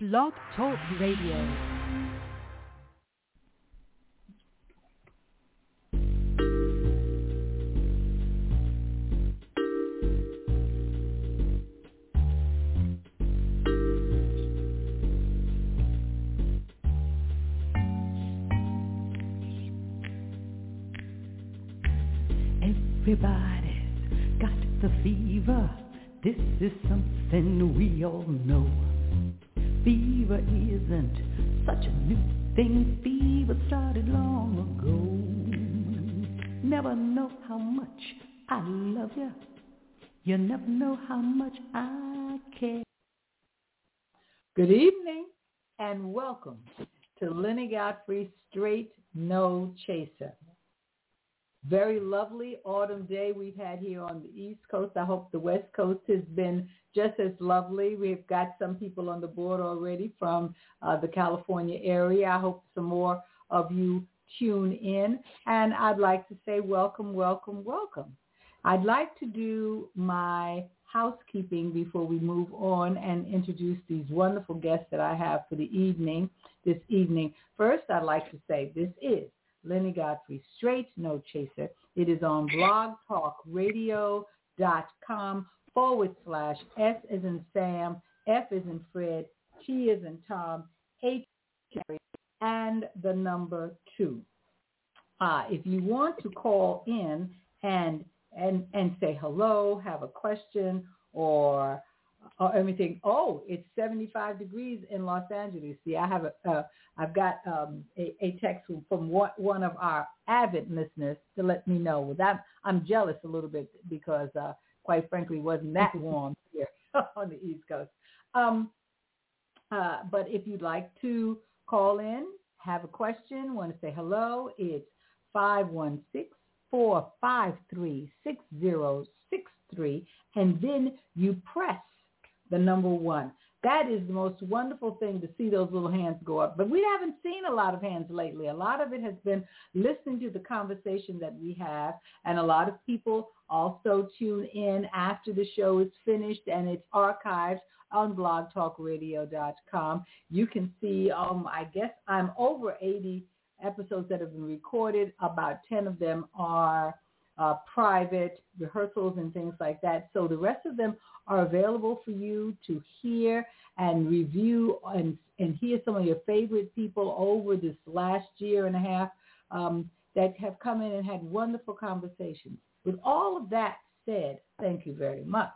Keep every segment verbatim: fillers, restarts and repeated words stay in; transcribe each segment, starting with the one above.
Blog Talk Radio. Everybody's got the fever. This is something we all know. Fever isn't such a new thing. Fever started long ago. Never know how much I love you. You never know how much I care. Good evening and welcome to Lenny Godfrey Straight No Chaser. Very lovely autumn day we've had here on the East Coast. I hope the West Coast has been just as lovely. We've got some people on the board already from uh, the California area. I hope some more of you tune in. And I'd like to say welcome, welcome, welcome. I'd like to do my housekeeping before we move on and introduce these wonderful guests that I have for the evening, this evening. First, I'd like to say this is Lenny Godfrey Straight No Chaser. It is on blogtalkradio.com forward slash S as in Sam, F as in Fred, T as in Tom, H and the number two. Uh, if you want to call in and and and say hello, have a question or or anything. Oh, it's seventy-five degrees in Los Angeles. See, I have a, uh, I've got um, a, a text from what, one of our avid listeners to let me know. Well, that, I'm jealous a little bit because, uh, quite frankly, it wasn't that warm here on the East Coast. Um, uh, but if you'd like to call in, have a question, want to say hello, it's five one six, four five three, six zero six three, and then you press the number one. That is the most wonderful thing to see those little hands go up. But we haven't seen a lot of hands lately. A lot of it has been listening to the conversation that we have, and a lot of people also tune in after the show is finished and it's archived on blog talk radio dot com. You can see, um, I guess I'm over eighty episodes that have been recorded. About ten of them are Uh, private rehearsals and things like that. So the rest of them are available for you to hear and review and, and hear some of your favorite people over this last year and a half um, that have come in and had wonderful conversations. With all of that said, thank you very much.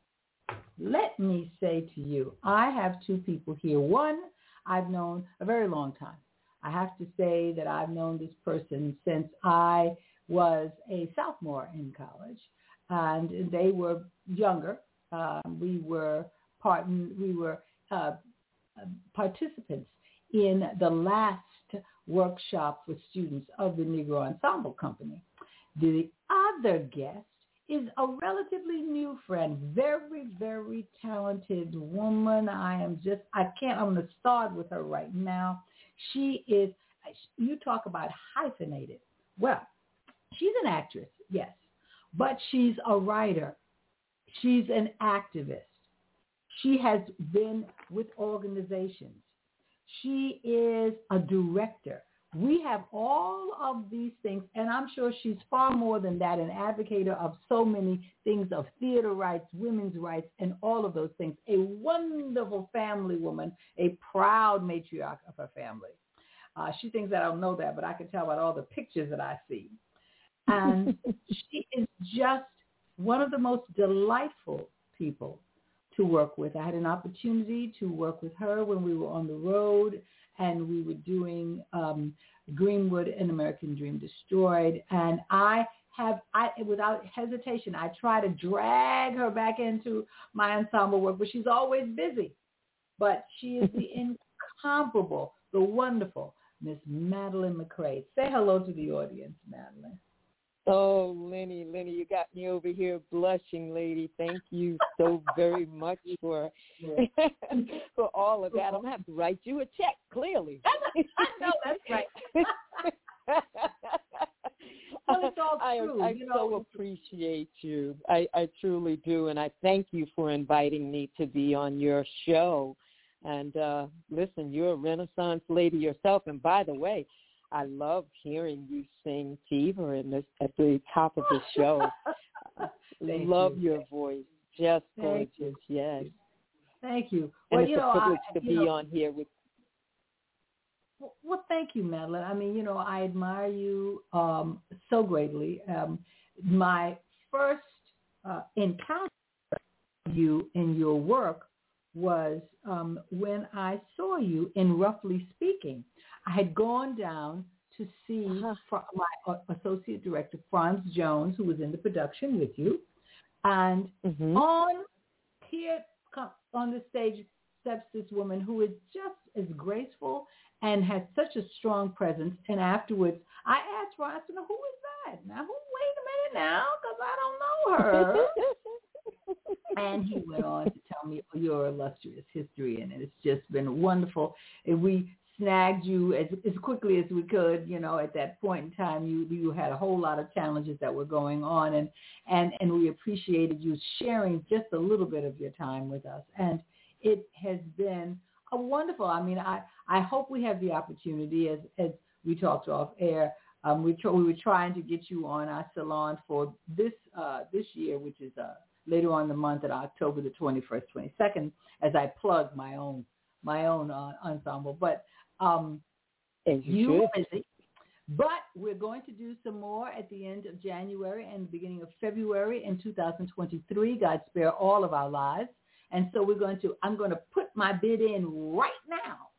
Let me say to you, I have two people here. One I've known a very long time. I have to say that I've known this person since I was a sophomore in college, and they were younger. Uh, we were part, we were uh, participants in the last workshop for students of the Negro Ensemble Company. The other guest is a relatively new friend, very, very talented woman. I am just, I can't, I'm going to start with her right now. She is, you talk about hyphenated. Well, she's an actress, yes, but she's a writer. She's an activist. She has been with organizations. She is a director. We have all of these things, and I'm sure she's far more than that, an advocate of so many things of theater rights, women's rights, and all of those things. A wonderful family woman, a proud matriarch of her family. Uh, she thinks that I don't know that, but I can tell by all the pictures that I see. And she is just one of the most delightful people to work with. I had an opportunity to work with her when we were on the road and we were doing um, Greenwood, An American Dream Destroyed. And I have, I without hesitation, I try to drag her back into my ensemble work, but she's always busy. But she is the incomparable, the wonderful Miss Madeline McCrae. Say hello to the audience, Madeline. Oh, Lenny, Lenny, you got me over here blushing, lady. Thank you so very much for for all of that. I'm going to have to write you a check, clearly. I know, that's right. Well, it's all true, I, I you know. so appreciate you. I, I truly do, and I thank you for inviting me to be on your show. And uh, listen, you're a Renaissance lady yourself. And by the way, I love hearing you sing Fever in this, at the top of the show. Love you. Your voice. Just Thank gorgeous, you. yes. Thank you. And Well, it's you know, a privilege I, to you be know, on here with Well, well, thank you, Madeline. I mean, you know, I admire you um, so greatly. Um, my first uh, encounter with you in your work was um, when I saw you in Roughly Speaking. I had gone down to see uh-huh. Fr- my uh, associate director, Franz Jones, who was in the production with you. And mm-hmm. on here on the stage steps this woman who is just as graceful and has such a strong presence. And afterwards, I asked her, I said, who is that? Now, who, wait a minute now, because I don't know her. And he went on to tell me your illustrious history, and it's just been wonderful. And we snagged you as, as quickly as we could. You know, at that point in time, you you had a whole lot of challenges that were going on, and, and, and we appreciated you sharing just a little bit of your time with us. And it has been a wonderful, I mean, I, I hope we have the opportunity, as, as we talked off air, um, we, tr- we were trying to get you on our salon for this uh, this year, which is uh, later on in the month at October the twenty-first, twenty-second, as I plug my own my own uh, ensemble. But um, as you, you are busy. But we're going to do some more at the end of January and the beginning of February in two thousand twenty-three. God spare all of our lives. And so we're going to, I'm going to put my bid in right now.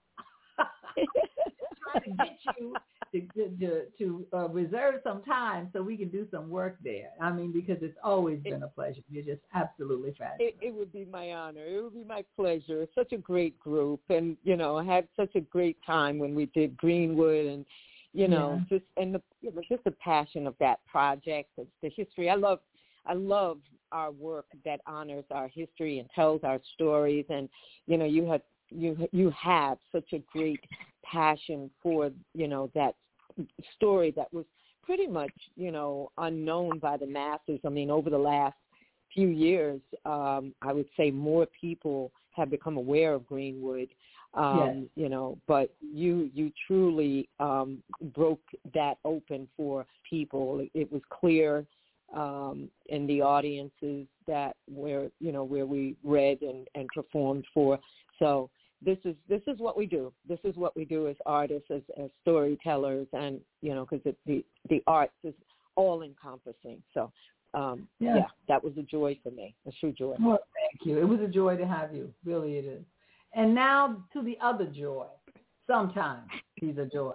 Trying to get you to, to, to uh, reserve some time so we can do some work there. I mean, because it's always been a pleasure. You're just absolutely fabulous. It, it would be my honor. It would be my pleasure. It's such a great group. And, you know, I had such a great time when we did Greenwood and, you know, yeah. just and the, you know, just the passion of that project, the, the history. I love, I love our work that honors our history and tells our stories. And, you know, you have, you, you have such a great passion for, you know, that story that was pretty much, you know, unknown by the masses. I mean, over the last few years, um, I would say more people have become aware of Greenwood, um, yes. you know, but you, you truly um, broke that open for people. It was clear um, in the audiences that where, you know, where we read and, and performed for. So this is, this is what we do. This is what we do as artists, as, as storytellers, and, you know, because the, the arts is all encompassing. So, um, yeah. yeah, that was a joy for me, a true joy. Well, thank you. It was a joy to have you. Really it is. And now to the other joy. Sometimes he's a joy.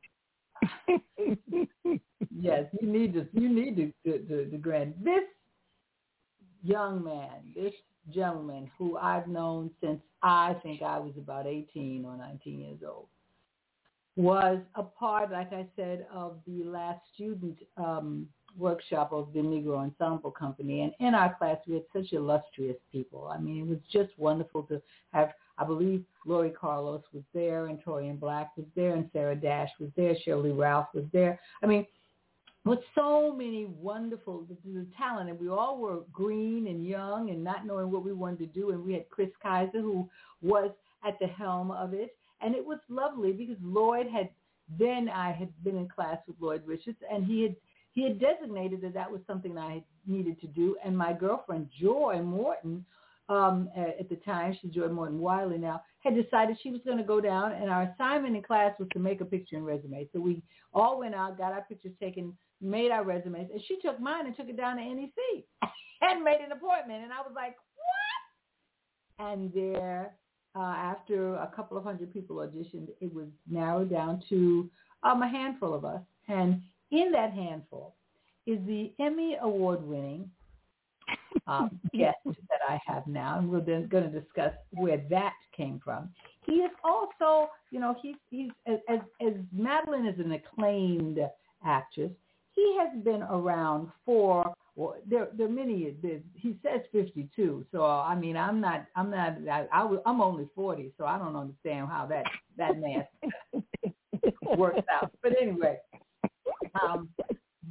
Yes, you need to, you need to, to, to, to grant this young man, this gentleman who I've known since I think I was about eighteen or nineteen years old, was a part, like I said, of the last student um, workshop of the Negro Ensemble Company. And in our class, we had such illustrious people. I mean, it was just wonderful to have, I believe Lori Carlos was there, and Torian Black was there, and Sarah Dash was there, Shirley Ralph was there. I mean, with so many wonderful the, the talent, and we all were green and young and not knowing what we wanted to do. And we had Chris Kaiser, who was at the helm of it. And it was lovely because Lloyd had, then I had been in class with Lloyd Richards, and he had he had designated that that was something I needed to do. And my girlfriend, Joy Morton, um, at the time, she's Joy Morton Wiley now, had decided she was going to go down, and our assignment in class was to make a picture and resume. So we all went out, got our pictures taken, made our resumes, and she took mine and took it down to N E C and made an appointment. And I was like, what? And there, uh, after a couple of hundred people auditioned, it was narrowed down to um, a handful of us. And in that handful is the Emmy Award-winning um, guest that I have now, and we're then going to discuss where that came from. He is also, you know, he's, he's as, as, as Madeline is an acclaimed actress, he has been around for, well, there, there are many, there, he says fifty-two. So, I mean, I'm not, I'm not, I, I was, I'm only forty, so I don't understand how that, that math works out. But anyway, um,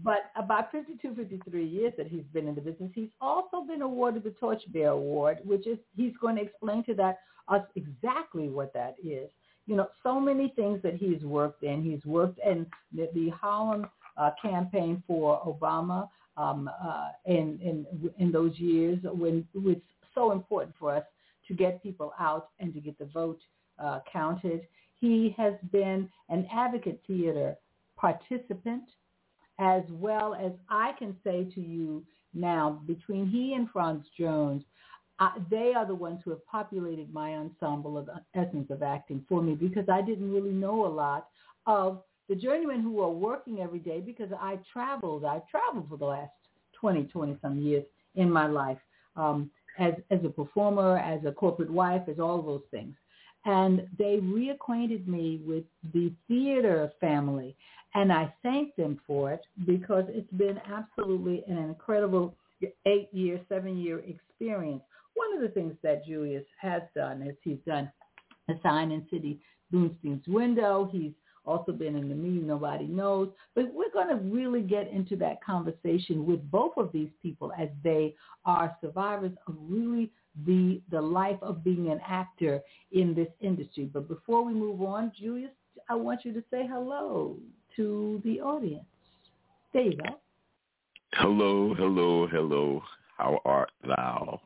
but about fifty-two, fifty-three years that he's been in the business, he's also been awarded the Torchbearer Award, which is, he's going to explain to that us exactly what that is. You know, so many things that he's worked in. He's worked in the, the Harlem uh, campaign for Obama um, uh, in, in in those years when it was so important for us to get people out and to get the vote uh, counted. He has been an advocate theater participant, as well as I can say to you now, between he and Franz Jones, Uh, they are the ones who have populated my ensemble of Essence of Acting for me, because I didn't really know a lot of the journeymen who are working every day, because I traveled. I've traveled for the last twenty, twenty-some years in my life um, as, as a performer, as a corporate wife, as all of those things. And they reacquainted me with the theater family, and I thank them for it, because it's been absolutely an incredible eight-year, seven-year experience. One of the things that Julius has done is he's done a sign in Sidney Boonstein's window. He's also been in The Me Nobody Knows. But we're going to really get into that conversation with both of these people, as they are survivors of really the the life of being an actor in this industry. But before we move on, Julius, I want you to say hello to the audience. There you go. Hello, hello, hello. How art thou?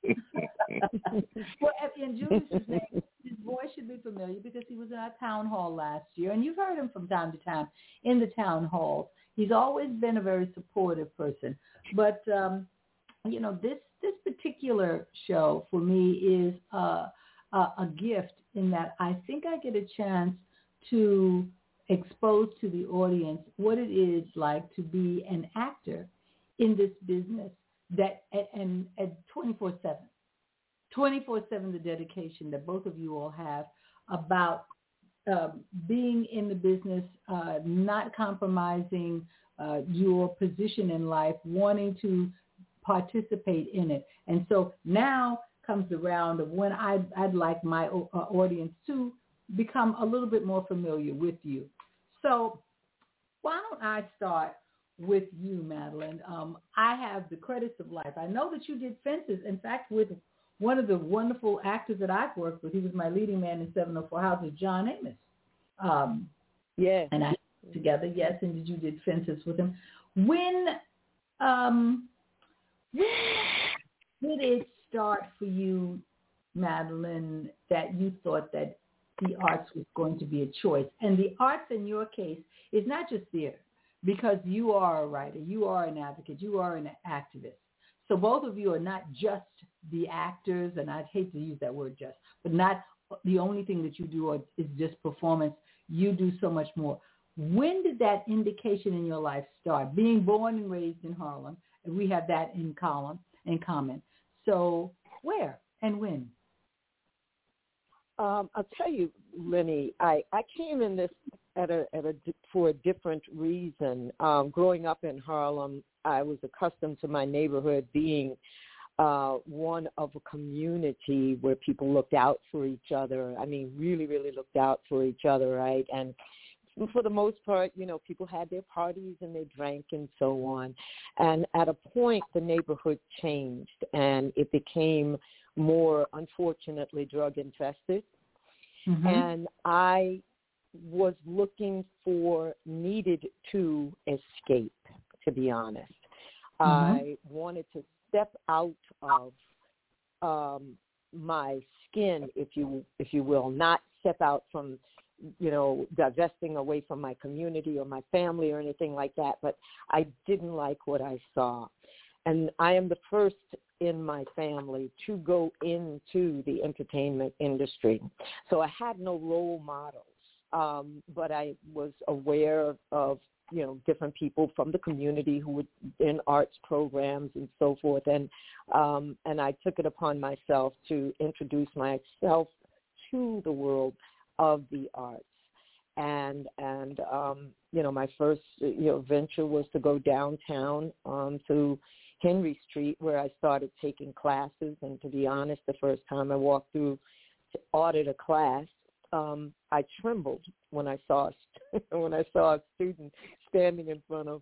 Well, in Julius's name, his voice should be familiar, because he was in our town hall last year, and you've heard him from time to time in the town halls. He's always been a very supportive person. But, um, you know, this, this particular show for me is uh, a, a gift, in that I think I get a chance to expose to the audience what it is like to be an actor in this business, that and at twenty-four seven, twenty-four seven, the dedication that both of you all have about uh, being in the business, uh, not compromising uh, your position in life, wanting to participate in it. And so now comes the round of when I'd, I'd like my uh, audience to become a little bit more familiar with you. So why don't I start with you, Madeline? Um, I have the credits of life. I know that you did Fences, in fact, with one of the wonderful actors that I've worked with. He was my leading man in seven oh four Houses, John Amos. Um, yes. And I together, yes, and you did Fences with him. When, um, when did it start for you, Madeline, that you thought that the arts was going to be a choice? And the arts, in your case, is not just theater, because you are a writer, you are an advocate, you are an activist. So both of you are not just the actors, and I'd hate to use that word just, but not the only thing that you do is just performance. You do so much more. When did that indication in your life start? Being born and raised in Harlem, and we have that in common. In common. So where and when? Um, I'll tell you, Lenny, I, I came in this at a, at a for a different reason. Um, growing up in Harlem, I was accustomed to my neighborhood being uh, one of a community where people looked out for each other. I mean, really, really looked out for each other, right? And for the most part, you know, people had their parties and they drank and so on. And at a point, the neighborhood changed, and it became more, unfortunately, drug infested. Mm-hmm. And I was looking for, needed to escape, to be honest. Mm-hmm. I wanted to step out of um, my skin, if you if you will, not step out from, you know, divesting away from my community or my family or anything like that, but I didn't like what I saw. And I am the first in my family to go into the entertainment industry. So I had no role models, um, but I was aware of, of, you know, different people from the community who were in arts programs and so forth. And, um, and I took it upon myself to introduce myself to the world of the arts. And, and um, you know, my first, you know, venture was to go downtown um, to Henry Street, where I started taking classes. And to be honest, the first time I walked through to audit a class, um, I trembled when I saw when I saw a student standing in front of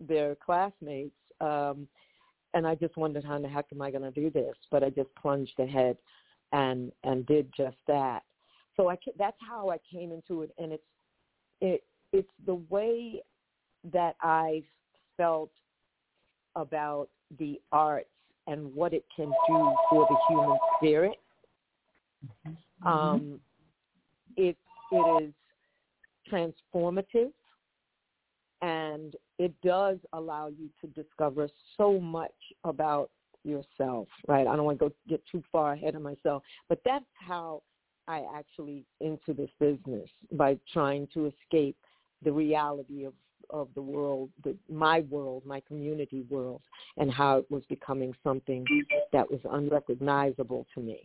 their classmates. Um, and I just wondered, how in the heck am I going to do this? But I just plunged ahead and and did just that. So I that's how I came into it, and it's it it's the way that I've felt about the arts and what it can do for the human spirit. Mm-hmm. Um, it it is transformative, and it does allow you to discover so much about yourself, right? I don't want to go get too far ahead of myself, but that's how I actually into this business, by trying to escape the reality of, of the world, the, my world, my community world, and how it was becoming something that was unrecognizable to me.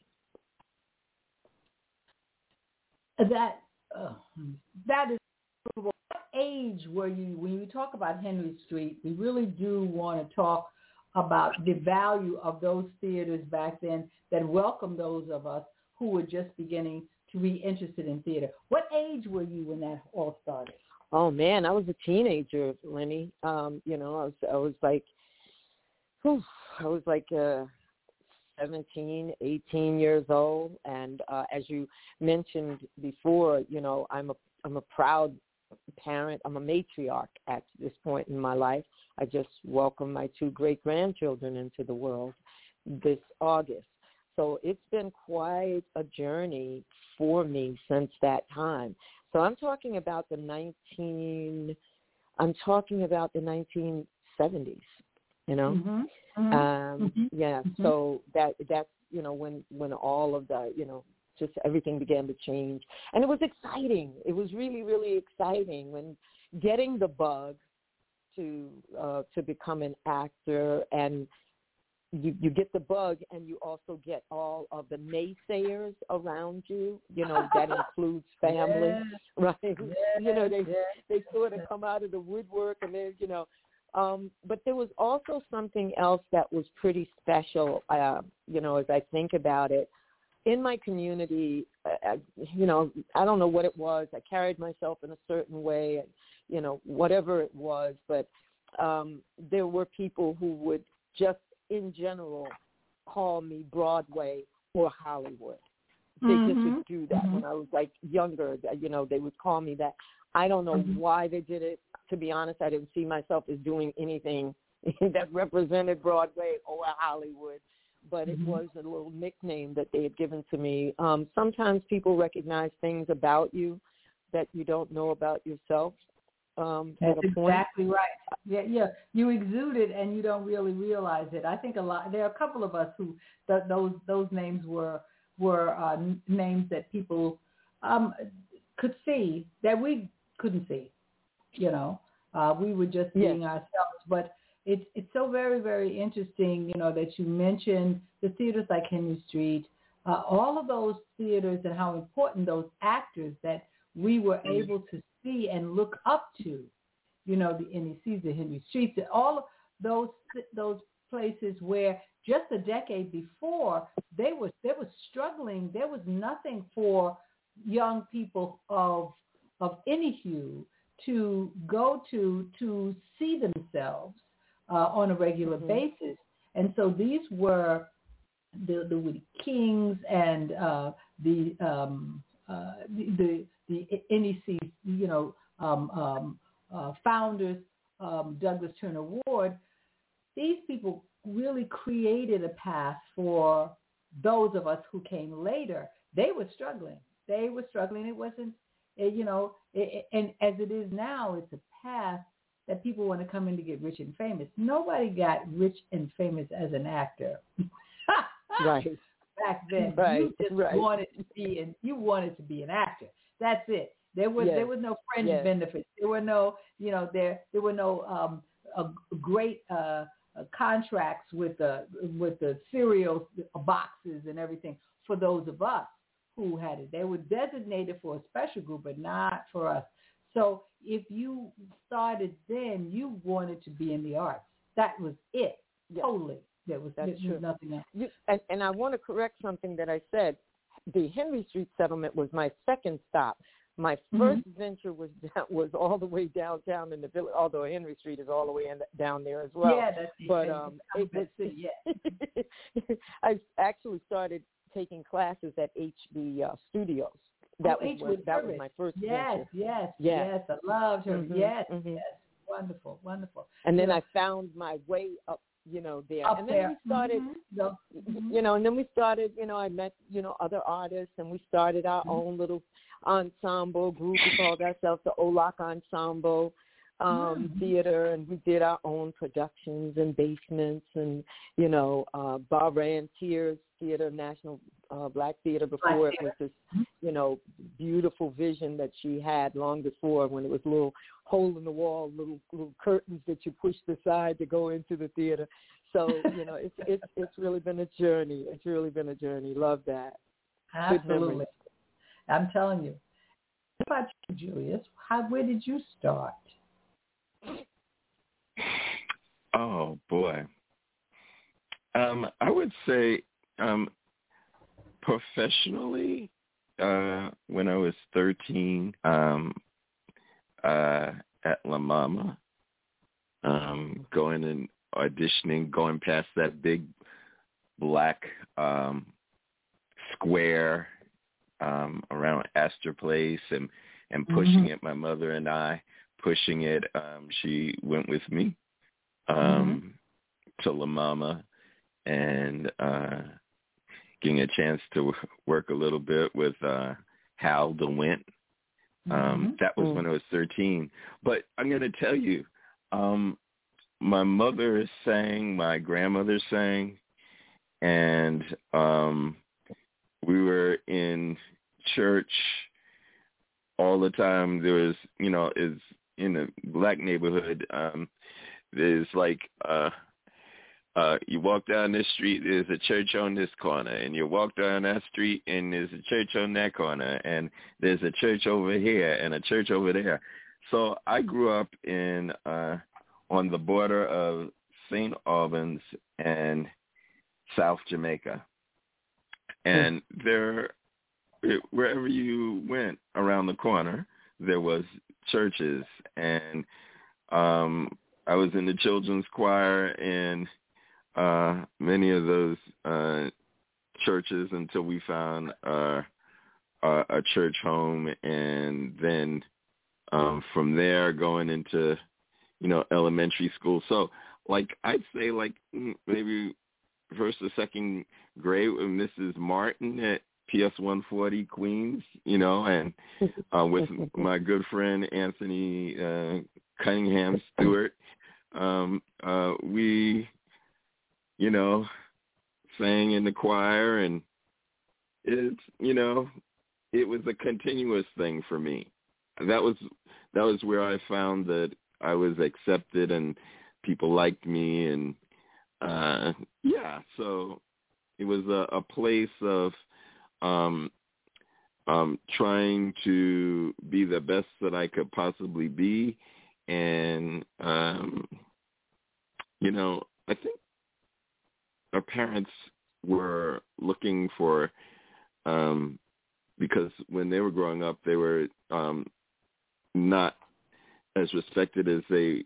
That uh, that is. What age were you when you talk about Henry Street? We really do want to talk about the value of those theaters back then that welcomed those of us who were just beginning to be interested in theater. What age were you when that all started? Oh man, I was a teenager, Lenny. Um, you know, I was I was like, whew, I was like uh, seventeen, eighteen years old, and uh, as you mentioned before, you know, I'm a I'm a proud parent. I'm a matriarch at this point in my life. I just welcomed my two great-grandchildren into the world this August. So it's been quite a journey for me since that time. So I'm talking about the nineteen, I'm talking about the nineteen seventies, you know? Mm-hmm. Mm-hmm. Um, mm-hmm. Yeah, mm-hmm. so that that's, you know, when, when all of the, you know, just everything began to change. And it was exciting. It was really, really exciting when getting the bug to uh, to become an actor, and you, you get the bug and you also get all of the naysayers around you. You know, that includes family, yeah. right? Yeah. You know, they, yeah. they sort of come out of the woodwork, and then, you know, um, but there was also something else that was pretty special, uh, you know, as I think about it. In my community, uh, you know, I don't know what it was. I carried myself in a certain way, and, you know, whatever it was. But um, there were people who would just, in general, call me Broadway or Hollywood. They mm-hmm. just would do that mm-hmm. when I was, like, younger. You know, they would call me that. I don't know mm-hmm. why they did it. To be honest, I didn't see myself as doing anything that represented Broadway or Hollywood. But it mm-hmm. was a little nickname that they had given to me. Um, sometimes people recognize things about you that you don't know about yourself. Um, That's at a point. Exactly right. Yeah, yeah. You exude it and you don't really realize it. I think a lot. There are a couple of us who th- those those names were were uh, names that people um, could see that we couldn't see. You know, uh, we were just being yes. ourselves, but. It's it's so very, very interesting, you know, that you mentioned the theaters like Henry Street, uh, all of those theaters and how important those actors that we were able to see and look up to, you know, the N E Cs, the Henry Streets, all of those those places where just a decade before they were they were struggling. There was nothing for young people of of any hue to go to to see themselves. Uh, on a regular mm-hmm. basis. And so these were the, the Woody Kings and uh, the, um, uh, the, the the N E C, you know, um, um, uh, founders, um, Douglas Turner Ward. These people really created a path for those of us who came later. They were struggling. They were struggling. It wasn't, you know, it, and as it is now, it's a path that people want to come in to get rich and famous. Nobody got rich and famous as an actor. Right. Back then, right. you just right. wanted to be an, you wanted to be an actor. That's it. There was yes. there was no fringe yes. benefits. There were no, you know, there there were no um, a great uh, uh, contracts with the with the cereal boxes and everything for those of us who had it. They were designated for a special group, but not for us. So if you started then, you wanted to be in the arts. That was it. Yes. Totally. There was, That's there was true. nothing else. You, and, and I want to correct something that I said. The Henry Street settlement was my second stop. My first Mm-hmm. venture was was all the way downtown in the village, although Henry Street is all the way in, down there as well. Yeah, that's but um, it was, yeah. I actually started taking classes at H B uh, Studios. That oh, was where, that was my first yes, venture. Yes, yes, yes, I loved her. Mm-hmm, yes, mm-hmm. yes, wonderful, wonderful. And then yeah. I found my way up, you know, there. Up and then there. we started, mm-hmm. Mm-hmm. you know, and then we started, you know, I met, you know, other artists, and we started our mm-hmm. own little ensemble group. We called ourselves the Olak Ensemble um, mm-hmm. Theater, and we did our own productions and basements, and, you know, uh, Barbara Ann Tears Theater, National uh, Black Theater, before it was this, you know, beautiful vision that she had long before, when it was a little hole in the wall, little little curtains that you pushed aside to go into the theater. So, you know, it's it's it's really been a journey. It's really been a journey. Love that. Absolutely. I'm telling you. What about you, Julius? How where did you start? Oh boy. Um, I would say um, professionally, uh, when I was thirteen, um, uh, at La Mama, um, going and auditioning, going past that big black um, square um, around Astor Place, and, and pushing mm-hmm. it, my mother and I, pushing it. Um, she went with me um, mm-hmm. to La Mama, and uh, getting a chance to work a little bit with uh, Hal DeWint. Um, mm-hmm. That was mm-hmm. when I was thirteen. But I'm going to tell you, um, my mother sang, my grandmother sang, and um, we were in church all the time. There was, you know, is in a black neighborhood, um, there's like, uh, uh, you walk down this street, there's a church on this corner, and you walk down that street, and there's a church on that corner, and there's a church over here and a church over there. So I grew up in uh, on the border of Saint Albans and South Jamaica, and there, it, wherever you went around the corner, there was churches, and um, I was in the children's choir in uh, many of those uh, churches until we found uh, a, a church home, and then um, from there going into, you know, elementary school. So, like, I'd say, like, maybe first or second grade with Missus Martin at P S one forty Queens, you know, and uh, with my good friend Anthony uh, Cunningham Stewart, um, uh, we, you know, sang in the choir, and it's, you know, it was a continuous thing for me. That was that was where I found that I was accepted and people liked me, and uh, yeah, so it was a, a place of um, um, trying to be the best that I could possibly be, and um, you know, I think our parents were looking for, um, because when they were growing up, they were um, not as respected as they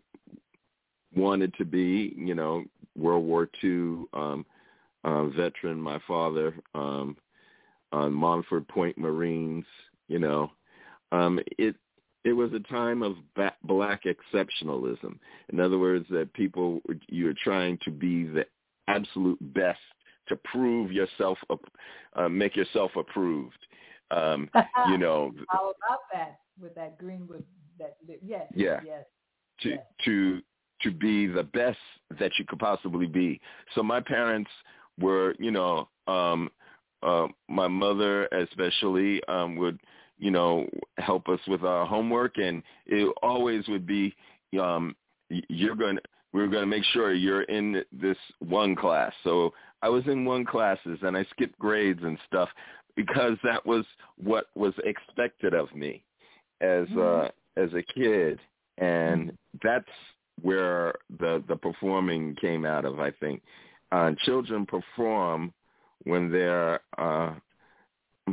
wanted to be. You know, World War Two um, uh, veteran, my father, um, on Montford Point Marines. You know, um, it it was a time of ba- black exceptionalism. In other words, that people, you're trying to be the absolute best to prove yourself, uh, make yourself approved. Um, you know, how about that with that Greenwood? That yes, yeah, yes, to yes. to to be the best that you could possibly be. So my parents were, you know, um, uh, my mother especially um, would, you know, help us with our homework, and it always would be, um, you're going to, we're going to make sure you're in this one class. So I was in one classes, and I skipped grades and stuff because that was what was expected of me as uh, as a kid, and that's where the the performing came out of. I think uh, children perform when they're uh,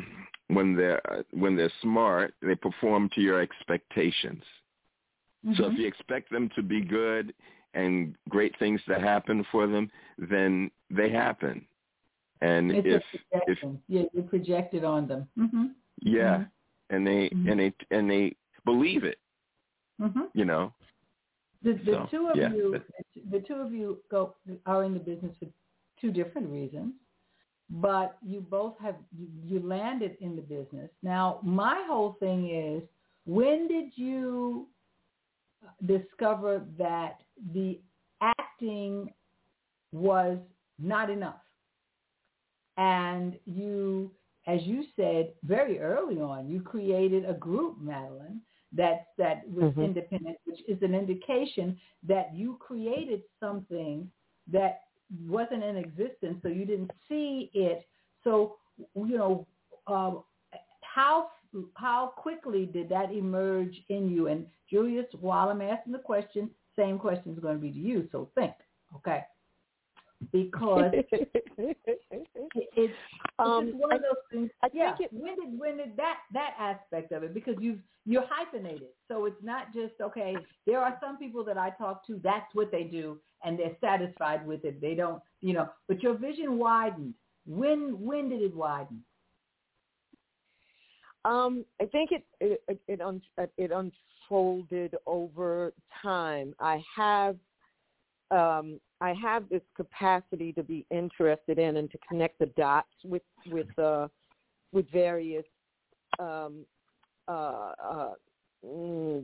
when they're when they're smart, they perform to your expectations. Mm-hmm. So if you expect them to be good and great things to happen for them, then they happen. And it's if a projection. if yeah, you project it on them. Mm-hmm. Yeah, mm-hmm. and they mm-hmm. and they and they believe it. Mm-hmm. You know. The, the so, two of yeah. you, the two of you go are in the business for two different reasons, but you both have you, you landed in the business. Now, my whole thing is, when did you discover that the acting was not enough, and you, as you said very early on, you created a group, Madeline, that that was mm-hmm. independent, which is an indication that you created something that wasn't in existence, so you didn't see it. So, you know, um, how how quickly did that emerge in you? And Julius, while I'm asking the question, same question is going to be to you. So think, okay? Because it, it's, um, it's one of those things. I yeah. think it, when did when did that that aspect of it? Because you've you're hyphenated, so it's not just okay. There are some people that I talk to. That's what they do, and they're satisfied with it. They don't, you know. But your vision widened. When when did it widen? Um, I think it it it, it, un, it unfolded over time. I have. Um, I have this capacity to be interested in and to connect the dots with with uh, with various um, uh, uh, mm,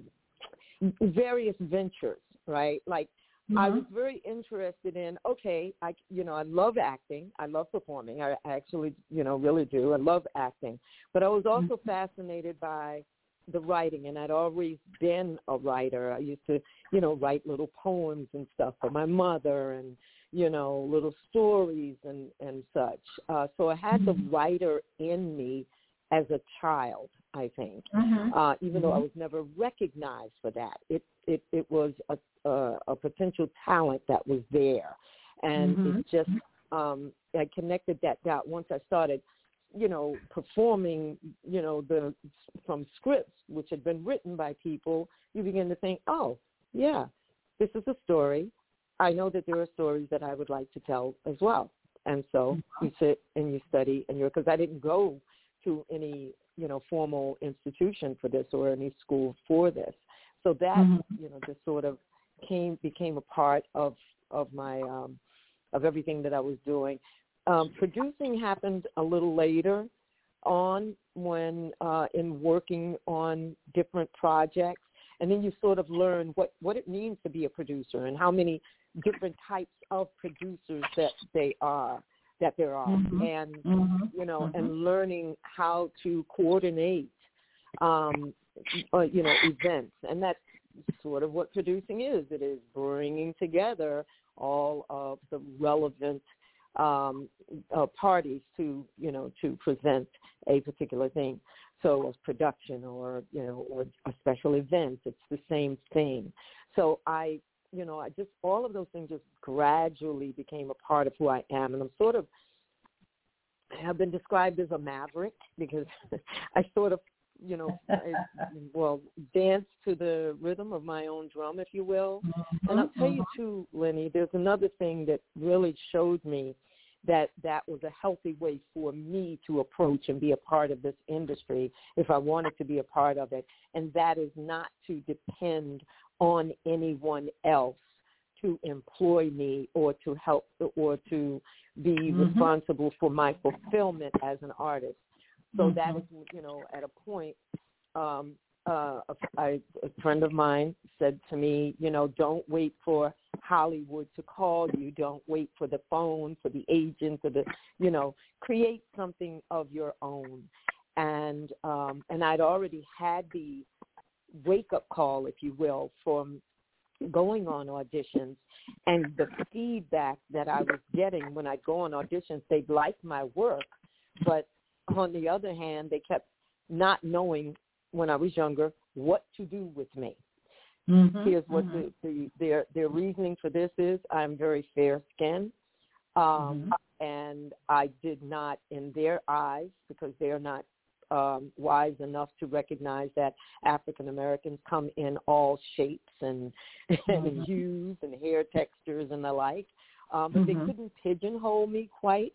various ventures, right? Like mm-hmm. I was very interested in. Okay, I you know I love acting. I love performing. I actually you know really do. I love acting, but I was also mm-hmm. fascinated by the writing, and I'd always been a writer. I used to, you know, write little poems and stuff for my mother, and you know, little stories and and such. Uh, so I had the writer in me as a child, I think, mm-hmm. uh, even mm-hmm. though I was never recognized for that. It it it was a a, a potential talent that was there, and mm-hmm. it just um, I connected that dot once I started. You know, performing, you know, the from scripts which had been written by people, you begin to think, oh, yeah, this is a story. I know that there are stories that I would like to tell as well. And so you sit and you study, and you're, because I didn't go to any, you know, formal institution for this or any school for this. So that, mm-hmm. you know, just sort of came, became a part of, of my, um, of everything that I was doing. Um, producing happened a little later on when uh, in working on different projects, and then you sort of learn what, what it means to be a producer and how many different types of producers that they are, that there are, mm-hmm. and mm-hmm. you know, mm-hmm. and learning how to coordinate, um, uh, you know, events, and that's sort of what producing is. It is bringing together all of the relevant Um, uh, parties to, you know, to present a particular thing. So as production or, you know, or a special event, it's the same thing. So I, you know, I just, all of those things just gradually became a part of who I am. And I'm sort of, I have been described as a maverick because I sort of, you know, I, well, dance to the rhythm of my own drum, if you will. Mm-hmm. And I'll tell you too, Lenny, there's another thing that really showed me that that was a healthy way for me to approach and be a part of this industry if I wanted to be a part of it. And that is not to depend on anyone else to employ me or to help or to be mm-hmm. responsible for my fulfillment as an artist. So mm-hmm. that is, you know, at a point, um, uh, a, I, a friend of mine said to me, you know, don't wait for Hollywood to call you. Don't wait for the phone, for the agent, for the, you know, create something of your own. And um, and I'd already had the wake-up call, if you will, from going on auditions, and the feedback that I was getting when I go on auditions, they'd like my work, but on the other hand, they kept not knowing when I was younger what to do with me. Mm-hmm, Here's what mm-hmm. the, the, their their reasoning for this is: I'm very fair-skinned, um, mm-hmm. and I did not, in their eyes, because they're not um, wise enough to recognize that African Americans come in all shapes and, and Mm-hmm. hues and hair textures and the like, um, but Mm-hmm. they couldn't pigeonhole me quite.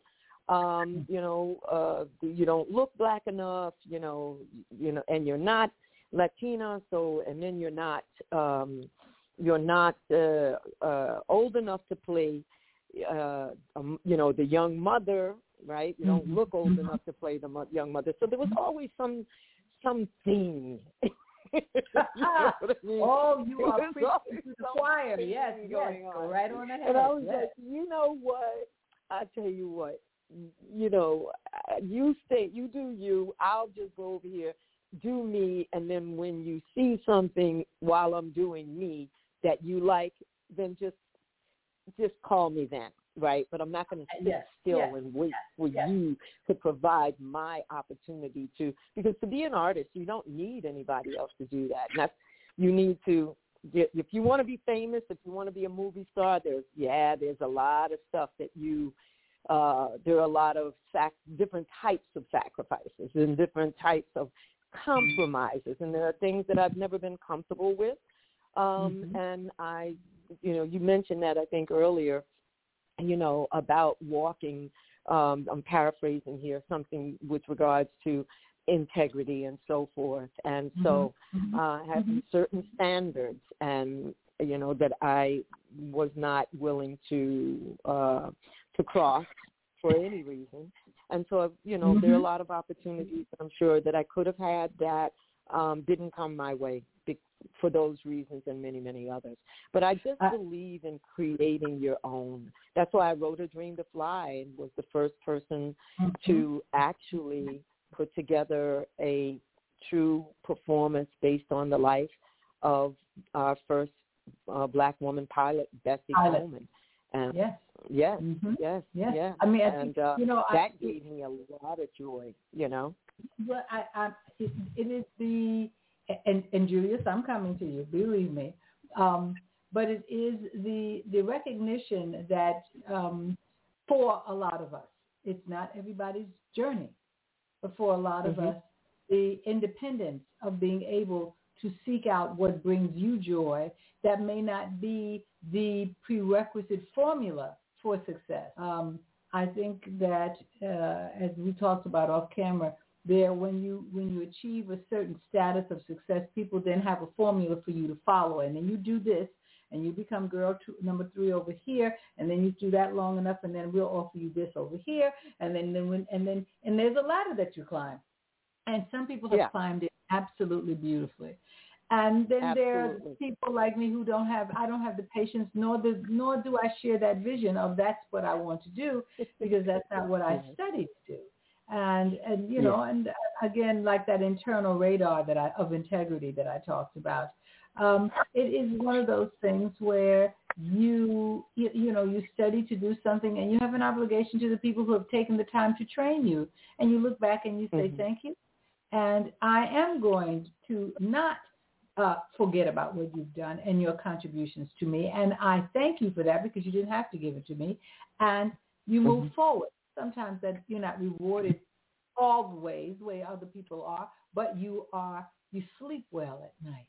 Um, you know, uh, you don't look black enough, you know, you know, and you're not Latina, so, and then you're not, um, you're not uh, uh, old enough to play, uh, um, you know, the young mother, right? You don't Mm-hmm. look old enough to play the mo- young mother. So there was always some, some theme. You know what I mean? Oh, you There are was preaching always to the some choir. theme Yes, yes, going go on. right on ahead. And I was Yes. like, you know what? I tell you what, you know, you stay, you do you. I'll just go over here, do me, and then when you see something while I'm doing me that you like, then just just call me then, right? But I'm not going to sit Yes, still yes, and wait yes, for yes. you to provide my opportunity to, because to be an artist, you don't need anybody else to do that. And that's, you need to, if you want to be famous, if you want to be a movie star, there's, yeah, there's a lot of stuff that you, uh, there are a lot of sac- different types of sacrifices and different types of compromises. And there are things that I've never been comfortable with. Um, Mm-hmm. And I, you know, you mentioned that, I think, earlier, you know, about walking, um, I'm paraphrasing here, something with regards to integrity and so forth. And so Mm-hmm. uh, having certain standards and, you know, that I was not willing to uh, to cross for any reason. And so, you know, Mm-hmm. there are a lot of opportunities, I'm sure, that I could have had that um, didn't come my way be- for those reasons and many, many others. But I just Uh, believe in creating your own. That's why I wrote A Dream to Fly and was the first person mm-hmm. to actually put together a true performance based on the life of our first uh, black woman pilot, Bessie Pilot. Coleman. And Yes. yes, Mm-hmm. yes, Yes. yes. I mean, I and think, uh, you know, that I, gave me a lot of joy, you know. Well, I, I, it, it is the, and, and Julius, I'm coming to you, believe me. Um, but it is the the recognition that um, for a lot of us, it's not everybody's journey, but for a lot of Mm-hmm. us, the independence of being able to seek out what brings you joy that may not be the prerequisite formula for success. Um, I think that, uh, as we talked about off camera, there when you when you achieve a certain status of success, people then have a formula for you to follow, and then you do this, and you become girl two, number three over here, and then you do that long enough, and then we'll offer you this over here, and then, then when, and then and there's a ladder that you climb, and some people have Yeah. climbed it absolutely beautifully. And then there are Absolutely. people like me who don't have, I don't have the patience, nor do, nor do I share that vision of that's what I want to do, because that's not what I Yeah. studied to do. And, and you Yeah. know, and again, like that internal radar that I, of integrity that I talked about, um, it is one of those things where you, you, you know, you study to do something and you have an obligation to the people who have taken the time to train you. And you look back and you say, Mhm. thank you. And I am going to not Uh, forget about what you've done and your contributions to me. And I thank you for that because you didn't have to give it to me. And you move Mhm. forward. Sometimes that you're not rewarded all the ways, the way other people are, but you are, you sleep well at night.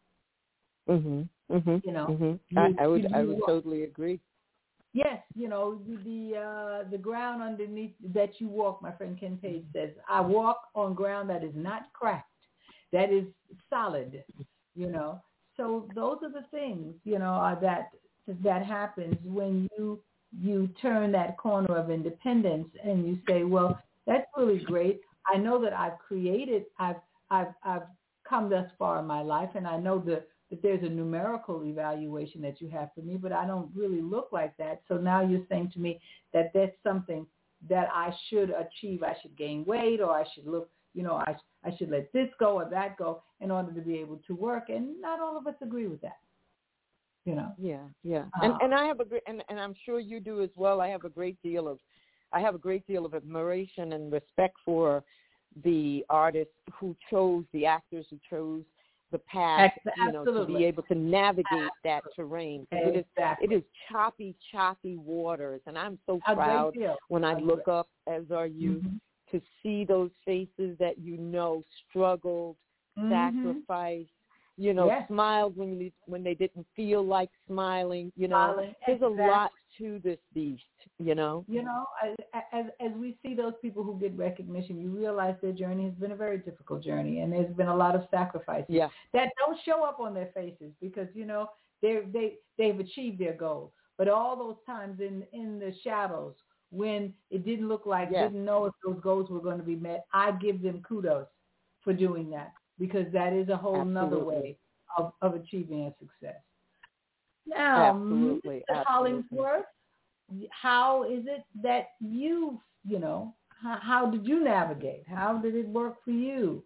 Mhm. Mhm. You know, Mhm. you- I, I would. you- I you would walk- totally agree. Yes, you know, the the, uh, the ground underneath that you walk, my friend Ken Page says, I walk on ground that is not cracked, that is solid, you know. So those are the things, you know, uh, that that happens when you you turn that corner of independence and you say, well, that's really great. I know that I've created, I've I've I've come thus far in my life, and I know that that there's a numerical evaluation that you have for me, but I don't really look like that. So now you're saying to me that that's something that I should achieve. I should gain weight, or I should look, you know, I I should let this go or that go in order to be able to work. And not all of us agree with that, you know. Yeah, yeah. Uh, and and I have a great, and, and I'm sure you do as well. I have a great deal of, I have a great deal of admiration and respect for the artists who chose, the actors who chose the path, you know, to Absolutely. be able to navigate that terrain. It is, Exactly. it is choppy, choppy waters, and I'm so A great proud deal. when I A look great- up, as are you, Mhm. to see those faces that you know struggled, mm-hmm. sacrificed, you know, yes. smiled when you, when they didn't feel like smiling. You know, smiling. There's exactly. a lot to this beast. You know, you know, as as we see those people who get recognition, you realize their journey has been a very difficult journey, and there's been a lot of sacrifices yeah. that don't show up on their faces because you know they they they've achieved their goal. But all those times in, in the shadows when it didn't look like, yes. didn't know if those goals were going to be met, I give them kudos for doing that because that is a whole nother way of, of achieving a success. Now, absolutely. Mister Hollingsworth, how is it that you, you know, how, how did you navigate? How did it work for you?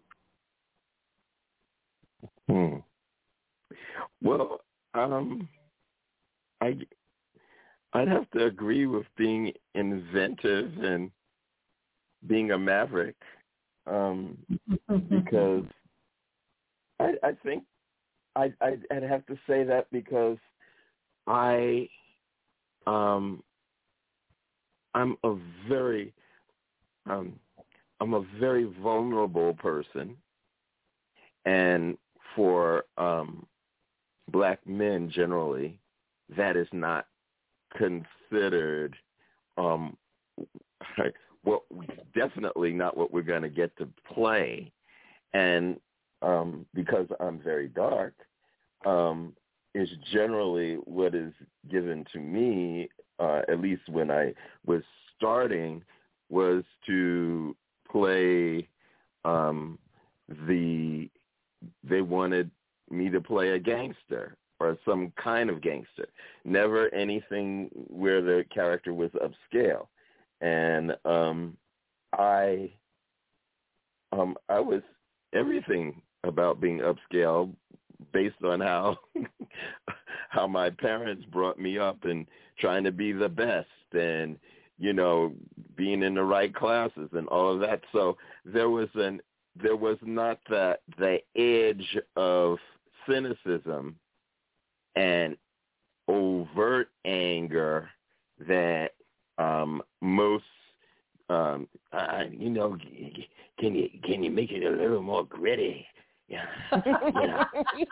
Hmm. Well, um, I... I'd have to agree with being inventive and being a maverick um, because I, I think I, I'd, I'd have to say that because I, um, I'm a very, um, I'm a very vulnerable person, and for um, black men generally, that is not considered um well definitely not what we're going to get to play, and um because I'm very dark um is generally what is given to me, uh at least when I was starting, was to play um the they wanted me to play a gangster or some kind of gangster, never anything where the character was upscale. And um, I um, I was everything about being upscale based on how how my parents brought me up and trying to be the best and, you know, being in the right classes and all of that. So there was an there was not that the edge of cynicism and overt anger that um, most, um, uh, you know, can you can you make it a little more gritty? Yeah, you know,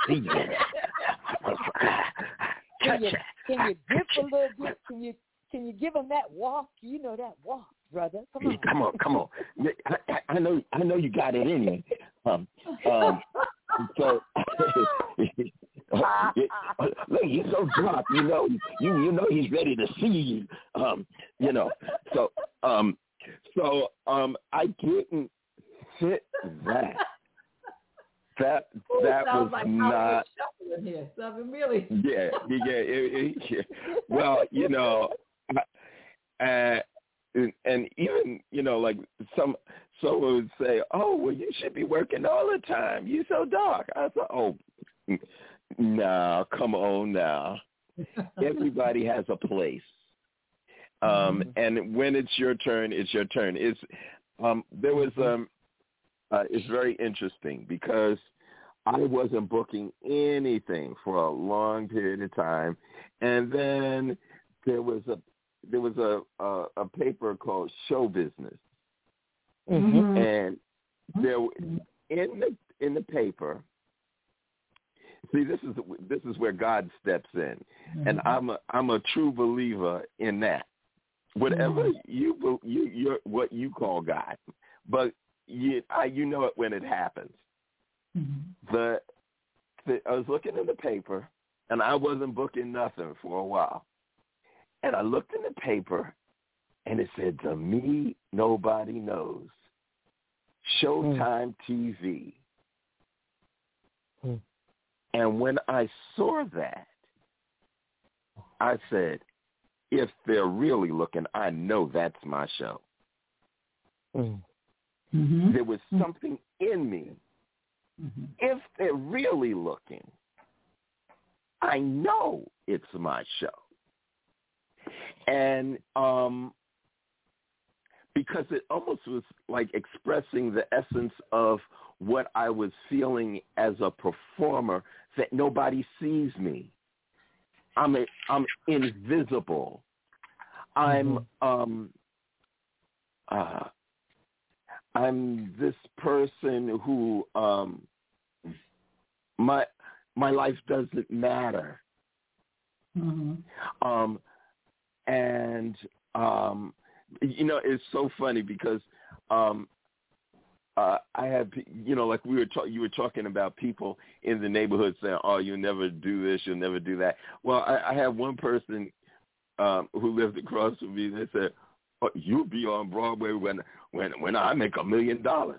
can you can you dip a little bit? Can you can you give them that walk? You know that walk, brother. Come on, come on, come on. I, I know I know you got it in you. Um, um, so. Look, he's so drunk, you know. You you know he's ready to see you, um, you know. So um, so um, I didn't fit that. That Ooh, that was like not. In here. Something really. Yeah, yeah, it, it, yeah. Well, you know, uh, and, and even you know, like some someone would say, "Oh, well, you should be working all the time. You're so dark." I thought, "Oh." No, come on now. Everybody has a place. Um, and when it's your turn, it's your turn. It's um, there was um, uh, it's very interesting because I wasn't booking anything for a long period of time, and then there was a there was a a, a paper called Show Business, mm-hmm. and there in the in the paper. See, this is this is where God steps in, mm-hmm. and I'm a I'm a true believer in that. Whatever mm-hmm. you you you what you call God, but you I, you know it when it happens. Mm-hmm. The, the I was looking in the paper, and I wasn't booking nothing for a while, and I looked in the paper, and it said, "To me, nobody knows." Showtime mm-hmm. T V. Mm-hmm. And when I saw that, I said, if they're really looking, I know that's my show. Mm-hmm. There was something in me. Mm-hmm. If they're really looking, I know it's my show. And um, because it almost was like expressing the essence of what I was feeling as a performer, that nobody sees me. I'm a, I'm invisible. I'm mm-hmm. um uh I'm this person who um, my my life doesn't matter. Mm-hmm. Um, and um, you know, it's so funny because um, uh, I have, you know, like we were talk- you were talking about people in the neighborhood saying, "Oh, you'll never do this, you'll never do that." Well, I, I have one person um, who lived across from me. They said, "Oh, you'll be on Broadway when when when I make a million dollars."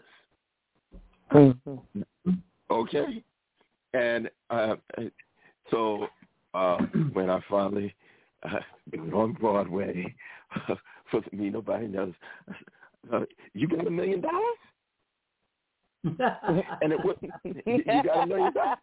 Okay, and uh, so uh, when I finally uh, got on Broadway, for me nobody knows, uh, you got a million dollars. And it was, you got a million dollars?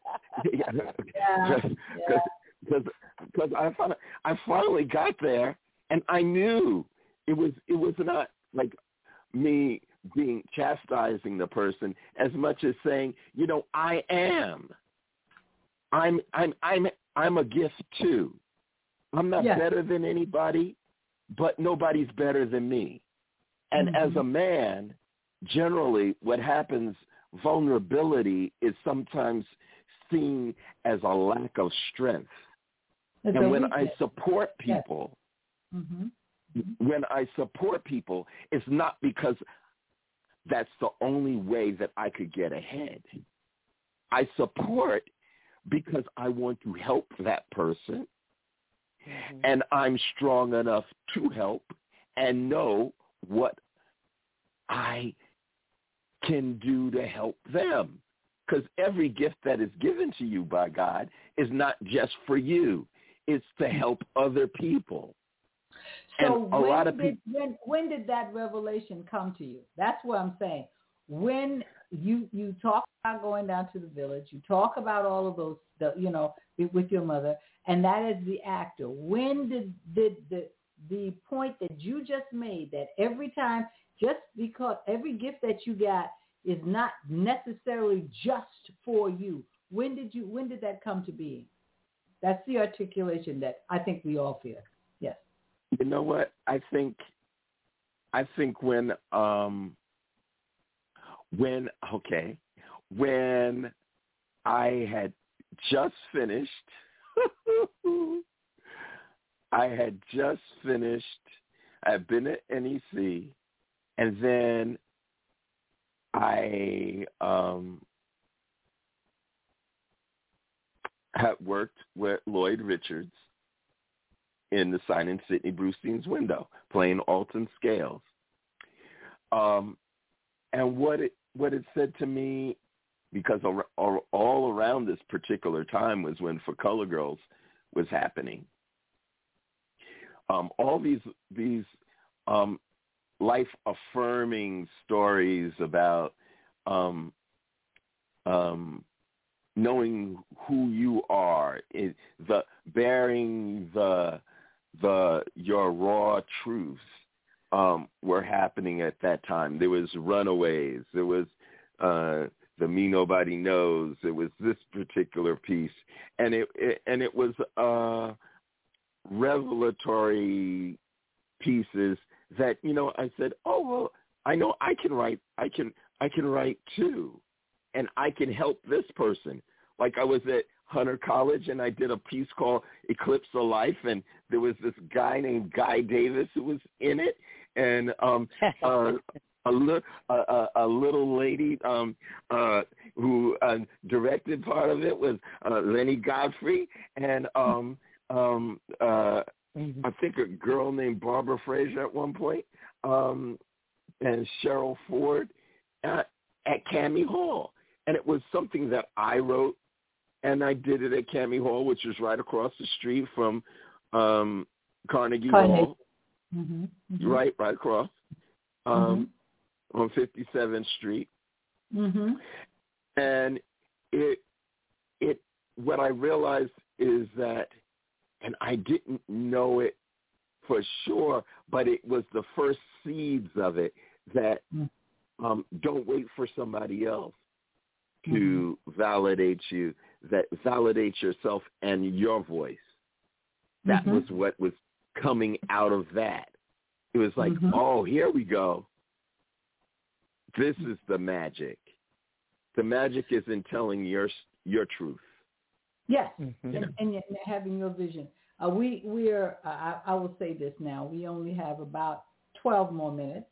Because because I finally, I finally got there, and I knew it was it was not like me being chastising the person as much as saying, you know, I am. I'm I'm I'm I'm a gift too. I'm not yes. better than anybody, but nobody's better than me. And mm-hmm. as a man, generally what happens, vulnerability is sometimes seen as a lack of strength. It's and when weakness. I support people, yes. mm-hmm. when I support people, it's not because that's the only way that I could get ahead. I support because I want to help that person, mm-hmm. and I'm strong enough to help and know what I can do to help them. Because every gift that is given to you by God is not just for you. It's to help other people. So and a when, lot of did, people, when, when did that revelation come to you? That's what I'm saying. When you you talk about going down to the village, you talk about all of those, the, you know, with your mother, and that is the actor. When did, did the the point that you just made, that every time, just because every gift that you got is not necessarily just for you, when did you when did that come to being? That's the articulation that I think we all feel. Yes. You know what? I think I think when um when okay, when I had just finished I had just finished I've been at N E C, and then I um had worked with Lloyd Richards in the Signing Sidney Brustein's Window, playing Alton Scales. Um, and what it what it said to me, because all, all around this particular time was when For Color Girls was happening. Um, all these these um, life-affirming stories about um, um, knowing who you are, it, the bearing the the your raw truths um, were happening at that time. There was Runaways. There was uh, the Me Nobody Knows. It was this particular piece, and it, it and it was uh, revelatory pieces that, you know, I said, oh well, I know I can write. I can I can write too. And I can help this person. Like I was at Hunter College, and I did a piece called Eclipse of Life, and there was this guy named Guy Davis who was in it, and um, uh, a, li- a, a, a little lady um, uh, who uh, directed part of it was uh, Lenny Godfrey, and um, um, uh, mm-hmm. I think a girl named Barbara Fraser at one point, um, and Cheryl Ford uh, at Cammie Hall. And it was something that I wrote, and I did it at Cammie Hall, which is right across the street from um, Carnegie, Carnegie Hall. Mm-hmm, mm-hmm. Right, right across um, mm-hmm. on fifty-seventh Street. Mm-hmm. And it, it, what I realized is that, and I didn't know it for sure, but it was the first seeds of it, that um, don't wait for somebody else to mm-hmm. validate you, that validate yourself and your voice. That mm-hmm. was what was coming out of that. It was like, mm-hmm. oh, here we go. this is the magic. The magic is in telling your your truth. Yes, Mm-hmm. and, and having your vision. Uh, we we are. Uh, I, I will say this now. We only have about twelve more minutes.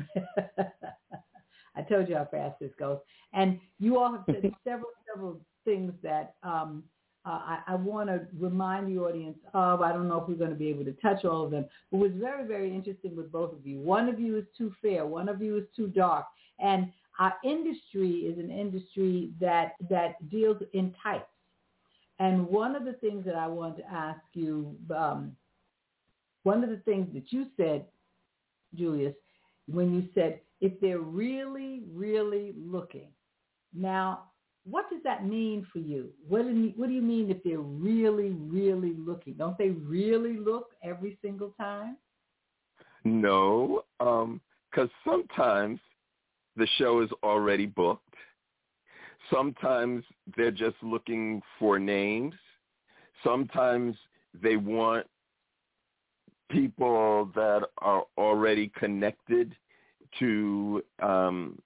I told you how fast this goes, and you all have said several several things that um, uh, I, I want to remind the audience of. I don't know if we're going to be able to touch all of them, but was very very interesting with both of you. One of you is too fair. One of you is too dark, and our industry is an industry that that deals in types. And one of the things that I wanted to ask you, um, one of the things that you said, Julius, when you said, if they're really, really looking. Now, what does that mean for you? What do you, what do you mean if they're really, really looking? Don't they really look every single time? No, um, because sometimes the show is already booked. Sometimes they're just looking for names. Sometimes they want people that are already connected to um,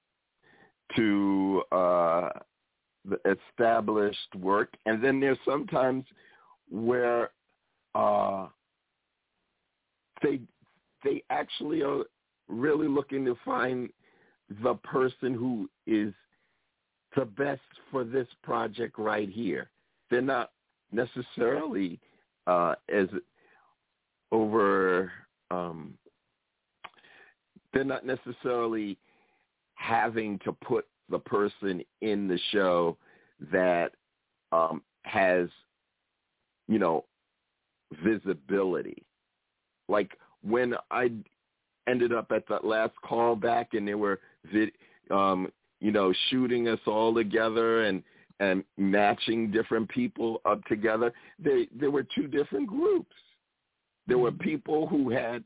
to uh, the established work. And then there's sometimes where uh, they they actually are really looking to find the person who is the best for this project right here. They're not necessarily uh, as over, um, they're not necessarily having to put the person in the show that um, has, you know, visibility. Like when I ended up at that last callback and they were, vid- um, you know, shooting us all together and, and matching different people up together, they, there were two different groups. There were people who had,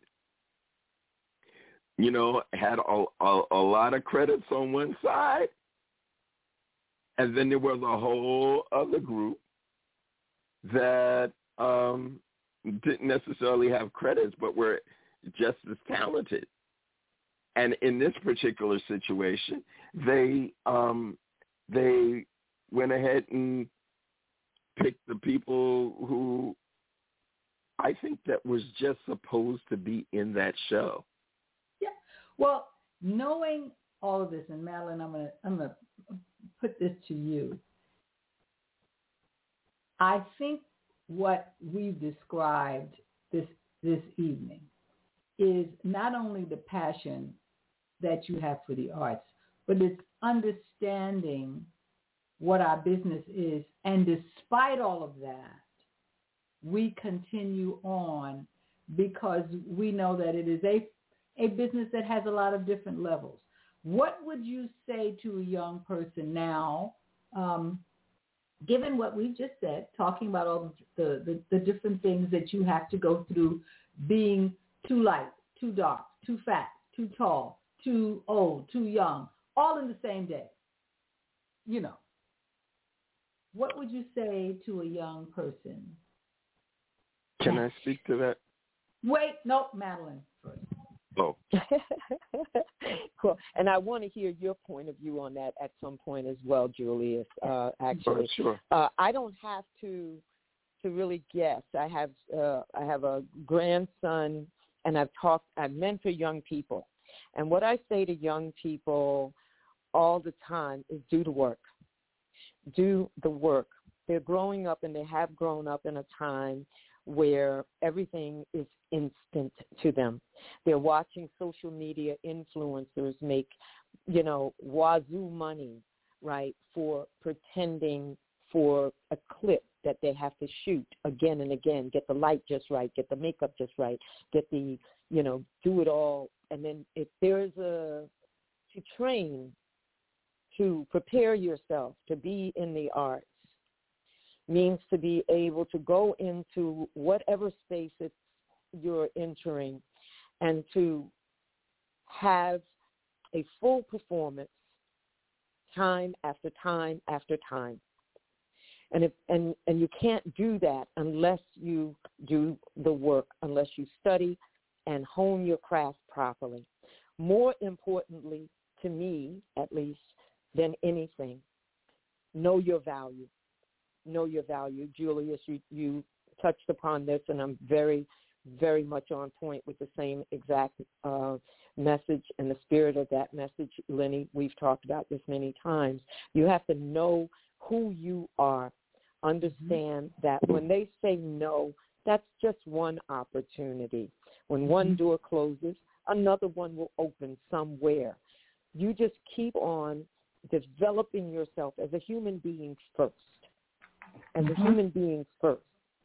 you know, had a, a, a lot of credits on one side, and then there was a whole other group that um, didn't necessarily have credits but were just as talented. And in this particular situation, they um, they went ahead and picked the people who I think that was just supposed to be in that show. Yeah. Well, knowing all of this, and Madeline, I'm gonna I'm gonna put this to you. I think what we've described this this evening is not only the passion that you have for the arts, but it's understanding what our business is. And despite all of that, we continue on because we know that it is a, a business that has a lot of different levels. What would you say to a young person now, um, given what we just said, talking about all the, the, the different things that you have to go through, being too light, too dark, too fat, too tall, too old, too young, all in the same day, you know. What would you say to a young person? Can I speak to that? Wait, no, Madeline first. Oh. Cool. And I want to hear your point of view on that at some point as well, Julius, uh, actually. Oh, sure. Uh, I don't have to to really guess. I have uh, I have a grandson, and I've talked, I mentor young people. And what I say to young people all the time is do the work. Do the work. They're growing up, and they have grown up in a time where everything is instant to them. They're watching social media influencers make, you know, wazoo money, right, for pretending for a clip that they have to shoot again and again, get the light just right, get the makeup just right, get the, you know, do it all. And then if there's a, to train, to prepare yourself to be in the arts, means to be able to go into whatever space it's you're entering and to have a full performance time after time after time. And if and, and you can't do that unless you do the work, unless you study and hone your craft properly. More importantly, to me at least, than anything, know your value. Know your value. Julius, you, you touched upon this, and I'm very, very much on point with the same exact uh, message and the spirit of that message. Lenny, we've talked about this many times. You have to know who you are. Understand that when they say no, that's just one opportunity. When one door closes, another one will open somewhere. You just keep on developing yourself as a human being first, as mm-hmm. a human being first.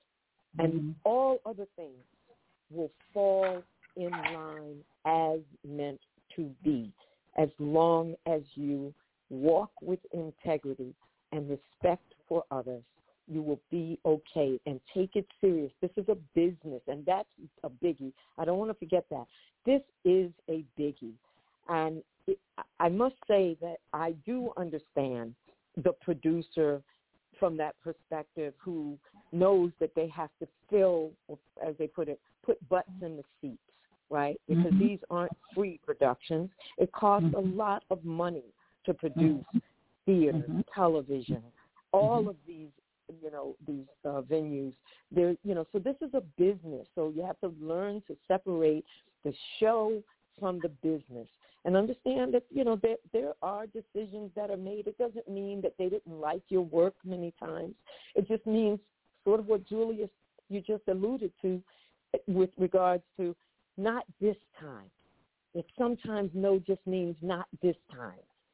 And mm-hmm. all other things will fall in line as meant to be, as long as you walk with integrity and respect for others. You will be okay, and take it serious. This is a business, and that's a biggie. I don't want to forget that. This is a biggie. And it, I must say that I do understand the producer from that perspective who knows that they have to fill, as they put it, put butts in the seats, right? Because mm-hmm. these aren't free productions. It costs mm-hmm. a lot of money to produce mm-hmm. theater, mm-hmm. television, all mm-hmm. of these, you know, these uh, venues. They're, you know, so this is a business. So you have to learn to separate the show from the business and understand that, you know, there, there are decisions that are made. It doesn't mean that they didn't like your work many times. It just means sort of what Julius, you just alluded to with regards to not this time. It sometimes no just means not this time.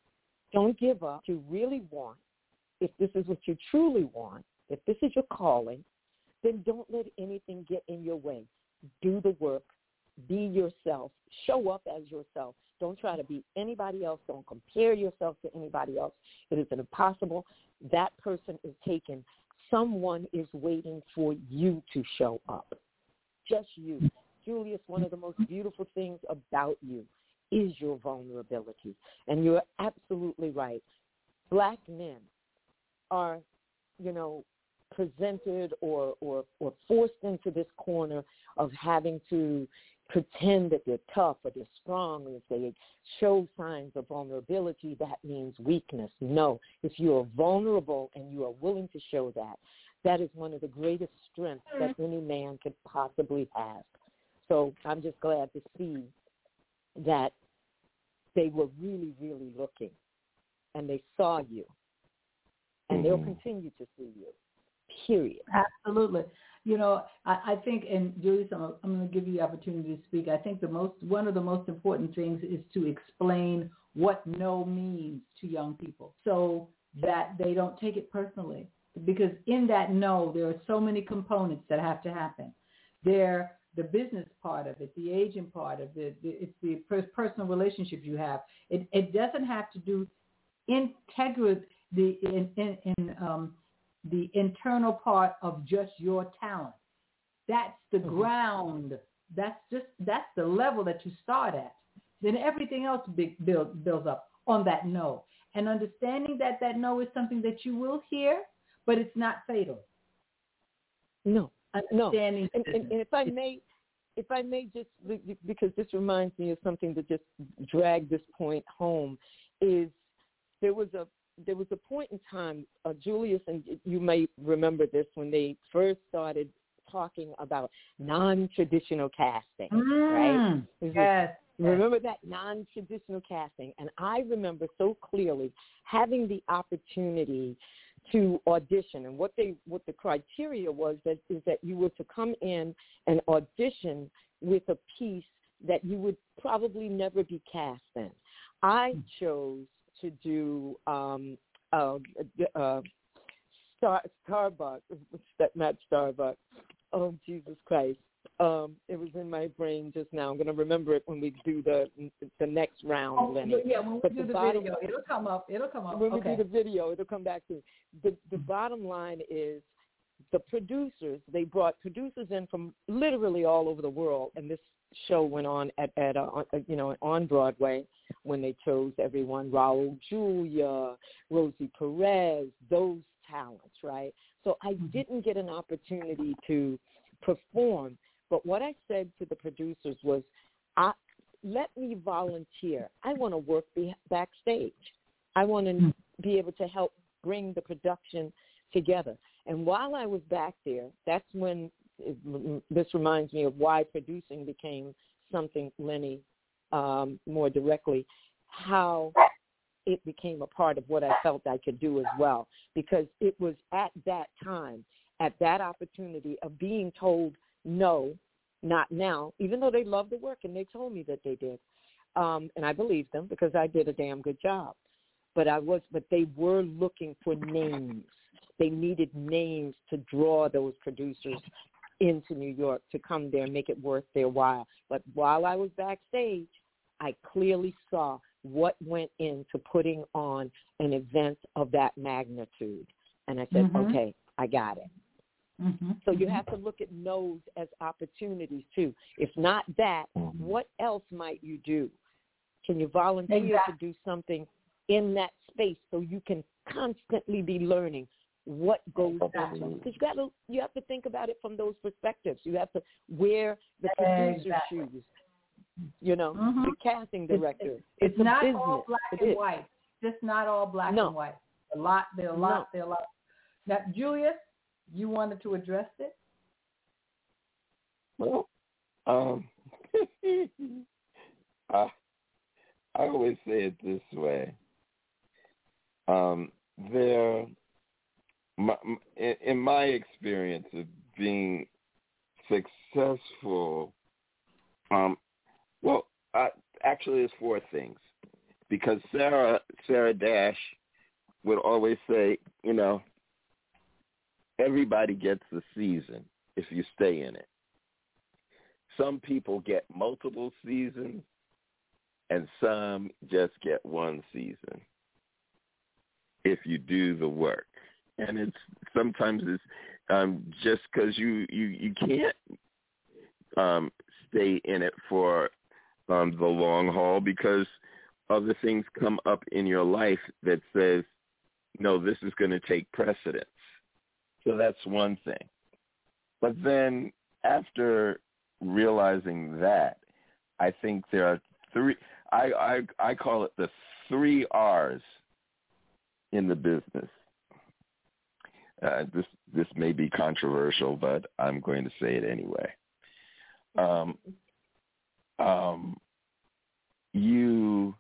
Don't give up. You really want, if this is what you truly want, if this is your calling, then don't let anything get in your way. Do the work. Be yourself. Show up as yourself. Don't try to be anybody else. Don't compare yourself to anybody else. It is impossible. That person is taken. Someone is waiting for you to show up. Just you. Julius, one of the most beautiful things about you is your vulnerability. And you're absolutely right. Black men are, you know, presented or, or, or forced into this corner of having to pretend that they're tough or they're strong. And if they show signs of vulnerability, that means weakness. No, if you are vulnerable and you are willing to show that, that is one of the greatest strengths that any man could possibly have. So I'm just glad to see that they were really, really looking, and they saw you, and mm-hmm. they'll continue to see you, period. Absolutely. You know, I, I think, and Julius, I'm, I'm going to give you the opportunity to speak. I think the most, one of the most important things is to explain what no means to young people so that they don't take it personally. Because in that no, there are so many components that have to happen. There, the business part of it, the agent part of it, it's the personal relationships you have. It, it doesn't have to do integrate the in, in, in um, the internal part of just your talent. That's the mm-hmm. ground. That's just that's the level that you start at. Then everything else big, build, builds up on that no. And understanding that that no is something that you will hear, but it's not fatal. No, no. Understanding. And, and, and if I may, if I may just, because this reminds me of something to just drag this point home, is there was a there was a point in time, uh, Julius, and you may remember this, when they first started talking about non-traditional casting, mm, right? Yes. Remember that non-traditional casting? And I remember so clearly having the opportunity to audition, and what they what the criteria was that is that you were to come in and audition with a piece that you would probably never be cast in. I chose to do um, uh, uh, Star, Starbucks, not Starbucks. Oh, Jesus Christ. Um, it was in my brain just now. I'm going to remember it when we do the the next round, oh, Lenny. Yeah, when we but do the, the bottom, video, it'll come up. It'll come up. When okay. we do the video, it'll come back to me. The, the bottom line is the producers, they brought producers in from literally all over the world, and this show went on at, at uh, you know, on Broadway when they chose everyone, Raul Julia, Rosie Perez, those talents, right? So I mm-hmm. didn't get an opportunity to perform. But what I said to the producers was, I, let me volunteer. I want to work be- backstage. I want to be able to help bring the production together. And while I was back there, that's when it, this reminds me of why producing became something, Lenny, um, more directly, how it became a part of what I felt I could do as well. Because it was at that time, at that opportunity of being told no, not now, even though they loved the work and they told me that they did. Um, and I believed them because I did a damn good job. But I was, but they were looking for names. They needed names to draw those producers into New York to come there and make it worth their while. But while I was backstage, I clearly saw what went into putting on an event of that magnitude. And I said, mm-hmm. okay, I got it. Mm-hmm. So you have to look at no's as opportunities too. If not that, what else might you do? Can you volunteer exactly. to do something in that space so you can constantly be learning what goes on? Because you got to, you have to think about it from those perspectives. You have to wear the producer's exactly. shoes. You know, mm-hmm. the casting director. It's, it's, it's not business. all black it and is. white. Just not all black no. and white. A lot. There are a lot. No. There are a lot. Now, Julius, you wanted to address it? Well, um, I, I always say it this way. Um, there, my, in, in my experience of being successful, um, well, uh, actually, there's four things. Because Sarah, Sarah Dash would always say, you know, everybody gets a season if you stay in it. Some people get multiple seasons, and some just get one season if you do the work. And it's sometimes it's um, just because you, you, you can't um, stay in it for um, the long haul because other things come up in your life that says, no, this is going to take precedence. So that's one thing. But then after realizing that, I think there are three, I, I, I call it the three R's in the business. Uh, this this may be controversial, but I'm going to say it anyway. Um, um, you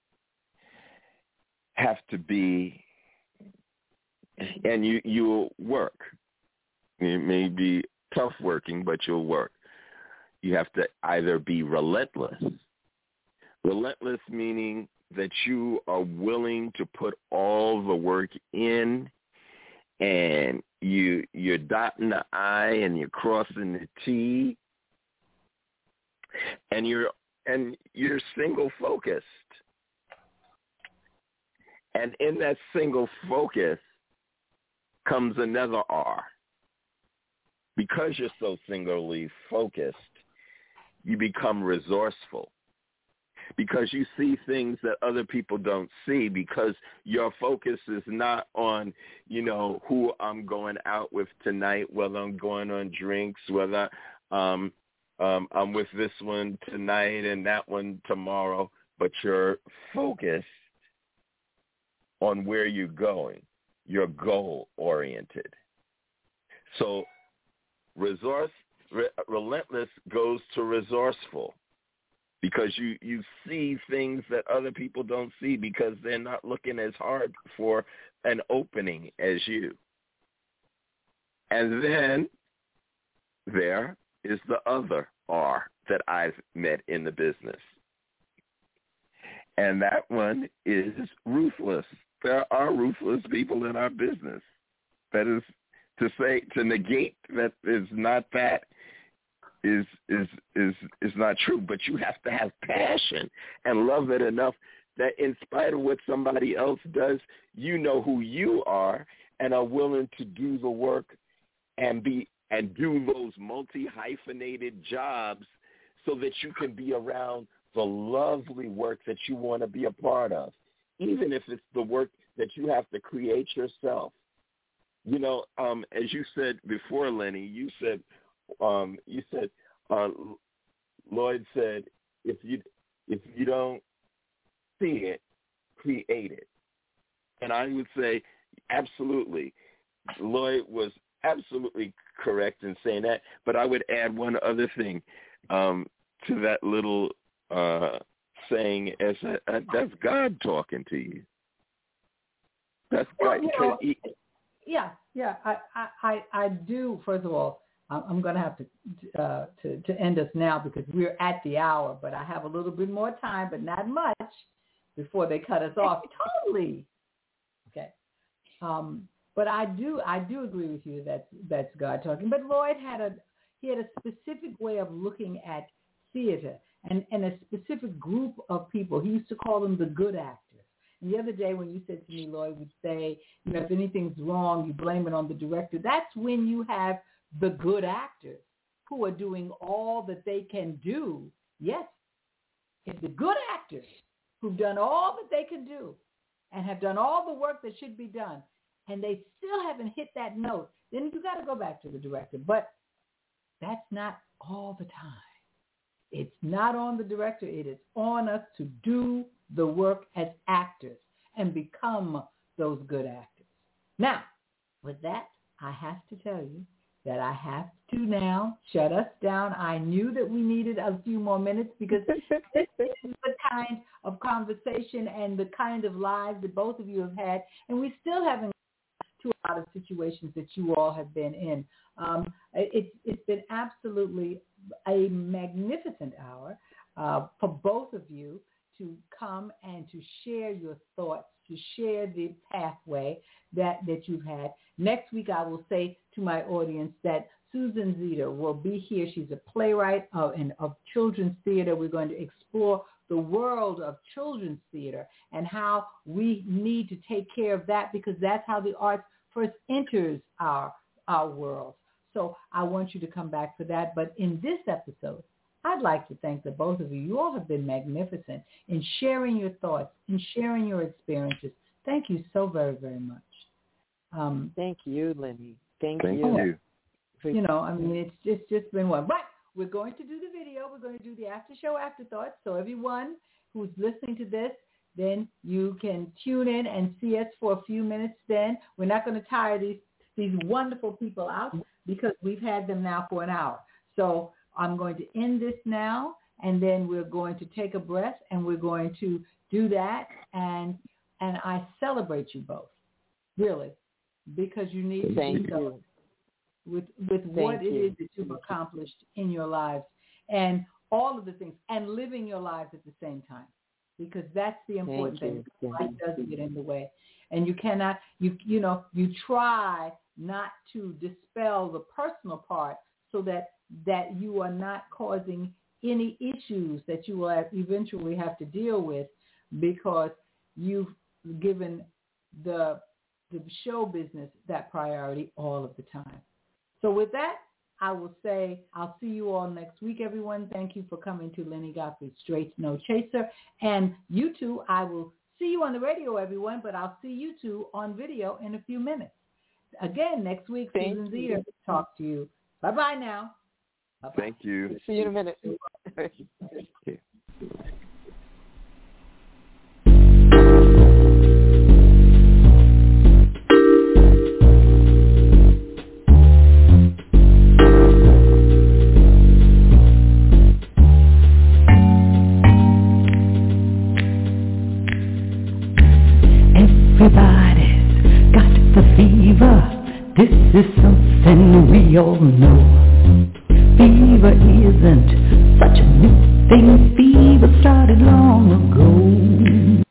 have to be, and you you'll work. It may be tough working, but you'll work. You have to either be relentless. Relentless meaning that you are willing to put all the work in, and you you're dotting the I and you're crossing the T, and you're and you're single focused. And in that single focus comes another R. Because you're so singularly focused, you become resourceful. Because you see things that other people don't see, because your focus is not on, you know, who I'm going out with tonight, whether I'm going on drinks, whether um, um, I'm with this one tonight and that one tomorrow, but you're focused on where you're going. You're goal-oriented. So resource, re- relentless goes to resourceful. Because you, you see things that other people don't see because they're not looking as hard for an opening as you. And then there is the other R that I've met in the business. And that one is ruthless. There are ruthless people in our business. That is to say, to negate that is not that. is is is is not true, but you have to have passion and love it enough that in spite of what somebody else does, you know who you are and are willing to do the work and be and do those multi-hyphenated jobs so that you can be around the lovely work that you want to be a part of, even if it's the work that you have to create yourself. You know, um, as you said before, Lenny, you said, Um, you said, uh, Lloyd said, if you If you don't see it, create it. And I would say, absolutely, Lloyd was absolutely correct in saying that. But I would add one other thing um, to that little uh, saying, as a, uh, that's God talking to you. That's God. Well, you know, he, yeah, yeah. I, I, I do. First of all, I'm going to have to, uh, to to end us now because we're at the hour. But I have a little bit more time, but not much, before they cut us off totally. Okay. Um, but I do I do agree with you that that's God talking. But Lloyd had a he had a specific way of looking at theater and, and a specific group of people. He used to call them the good actors. And the other day when you said to me, Lloyd would say, you know, if anything's wrong, you blame it on the director. That's when you have the good actors who are doing all that they can do. Yes, it's the good actors who've done all that they can do and have done all the work that should be done, and they still haven't hit that note, then you got to go back to the director. But that's not all the time. It's not on the director. It is on us to do the work as actors and become those good actors. Now, with that, I have to tell you that I have to now shut us down. I knew that we needed a few more minutes because this is the kind of conversation and the kind of lives that both of you have had, and we still haven't to a lot of situations that you all have been in. Um, it's, it's been absolutely a magnificent hour uh, for both of you to come and to share your thoughts, to share the pathway that, that you've had. Next week, I will say to my audience that Susan Zeta will be here. She's a playwright of, and of children's theater. We're going to explore the world of children's theater and how we need to take care of that because that's how the arts first enters our, our world. So I want you to come back for that. But in this episode, I'd like to thank the both of you. You all have been magnificent in sharing your thoughts, in sharing your experiences. Thank you so very, very much. Um, thank you, Lenny. Thank, thank you. you. You know, I mean, it's just, just been one. But we're going to do the video. We're going to do the after show afterthoughts. So everyone who's listening to this, then you can tune in and see us for a few minutes then. We're not going to tire these, these wonderful people out because we've had them now for an hour. So I'm going to end this now, and then we're going to take a breath, and we're going to do that. And and I celebrate you both, really, because you need to Thank do so you. with with Thank what you. it is that you've accomplished in your lives and all of the things, and living your lives at the same time, because that's the important Thank thing. you. Life doesn't get in the way, and you cannot you you know you try not to dispel the personal part so that that you are not causing any issues that you will have eventually have to deal with because you've given the the show business that priority all of the time. So with that, I will say I'll see you all next week, everyone. Thank you for coming to Lenny Godfrey Straight No Chaser. And you two, I will see you on the radio, everyone, but I'll see you two on video in a few minutes. Again, next week, Thank Susan you. Zeta talk to you. Bye-bye now. Bye-bye. Thank you. See you in a minute. Okay. Everybody's got the fever. This is something we all know. Fever isn't such a new thing. Fever started long ago.